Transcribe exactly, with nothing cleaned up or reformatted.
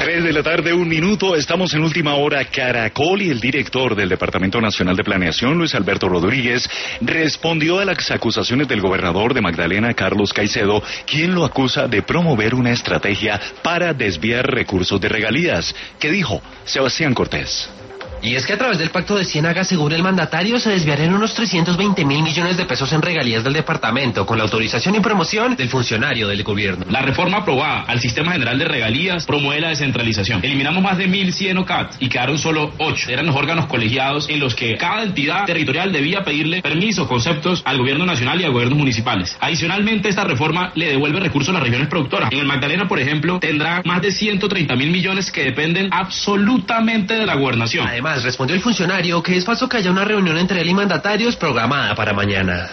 Tres de la tarde, un minuto, estamos en Última Hora Caracol y el director del Departamento Nacional de Planeación, Luis Alberto Rodríguez, respondió a las acusaciones del gobernador de Magdalena, Carlos Caicedo, quien lo acusa de promover una estrategia para desviar recursos de regalías. ¿Qué dijo Sebastián Cortés? Y es que a través del Pacto de Ciénaga, según el mandatario, se desviarían unos trescientos veinte mil millones de pesos en regalías del departamento, con la autorización y promoción del funcionario del gobierno. La reforma aprobada al Sistema General de Regalías promueve la descentralización. Eliminamos más de mil cien O C A T y quedaron solo ocho. Eran los órganos colegiados en los que cada entidad territorial debía pedirle permisos, conceptos al gobierno nacional y a gobiernos municipales. Adicionalmente, esta reforma le devuelve recursos a las regiones productoras. En el Magdalena, por ejemplo, tendrá más de ciento treinta mil millones que dependen absolutamente de la gobernación. Además, respondió el funcionario que es falso que haya una reunión entre él y mandatarios programada para mañana.